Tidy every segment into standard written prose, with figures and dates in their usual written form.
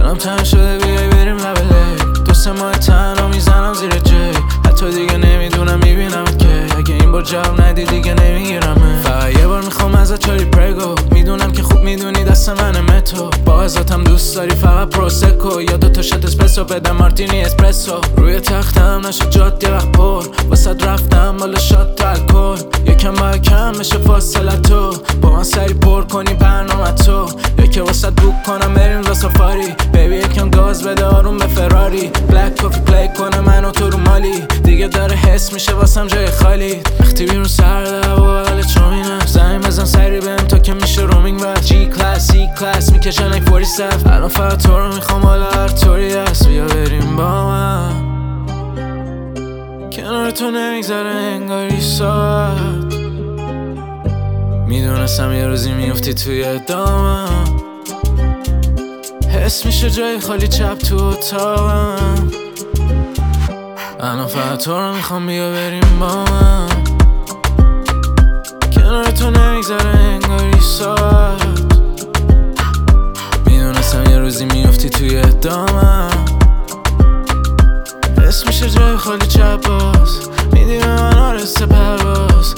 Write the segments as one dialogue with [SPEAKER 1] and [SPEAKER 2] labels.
[SPEAKER 1] دلم تنگ شده بیای بریم لب لیک. 2-3 ماه تنها میزنم زیر جی. حتی دیگه نمیدونم میبینمت که اگه این بار جواب ندی دیگه نمیگیرمه. فقط یه بار میخوام ازت چاری پرگو. میدونم که خوب میدونی دست من متو. با ازتم دوست داری فقط پروسکو یا 2 تا شات اسپرسو بده مارتینی اسپرسو. روی تختم نشد جات یه وقت پر. واسه رفتم بالا شات تا الکل. یکم باید کم بشه فاصله تو. با من سری پر کنی برنامه تو. یکی واسه بوک کنم بریم لا سافاری. بیبی یکم گاز بده آروم به فراری. بلک کافی پلی کنه منو تو رو مالی. دیگه داره حس میشه واسم جای خالی. وقتی بیرون سرده و حال چومینه. زنگ بزن سری بهم تا که میشه رومینگ بس. جی کلاس سی کلاس میکشن like 47. الان فقط تو رو میخوام حالا هر طوری هست. بیا بریم با من. کنار تو نمیگذره انگاری ساعت. میدونستم یه روزی میفتی توی دامم. حس میشه جای خالی چپ تو اتاقم. الان فقط تو رو میخوام بیا بریم با من. کنار تو نمیگذره انگاری ساعت. میدونستم یه روزی میفتی توی دامم. حس میشه جای خالی چپ باز. میدی به من آرسته پرواز.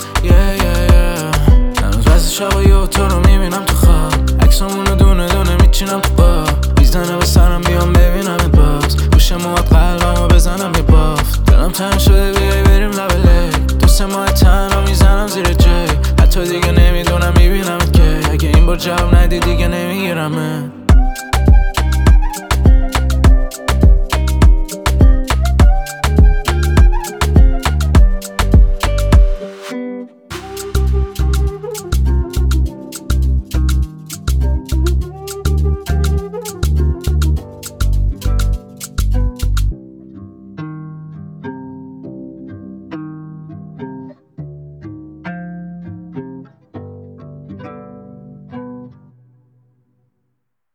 [SPEAKER 1] هنوز بعضی شبایی تو رو میبینم تو خواب. عکسامونو دونه دونه میچینم تو باب. بیزنه به سرم بیام ببینمت باز. گوشمو و قلبمو بزنم یه باف. دلم تنگ شده بیای بریم لب لیک. 2-3 ماه تنها میزنم زیر جی. حتی دیگه نمیدونم میبینمت که اگه این بار جواب ندی دیگه نمیگیرمه.